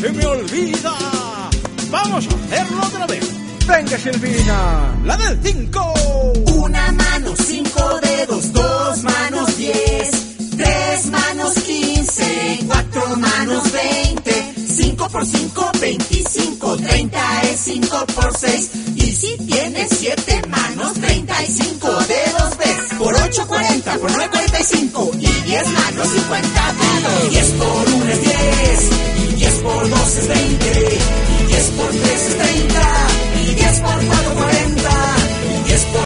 se me olvida. Vamos a hacerlo otra vez. Venga, Silvina. La del 5. Una mano, 5 dedos, 2 manos, 10, 3 manos, 15, 4 manos, 20, 5 por 5, 25, 30 es 5 por 6. Y si tienes 7 manos, 35 dedos ves. Por 8, 40, por 9, 45. Y 10 manos, 50 dedos. 10 por 1 es 10. Y 10 por 2 es 20. Y 10 por 3 es 30. Y 10 por 4,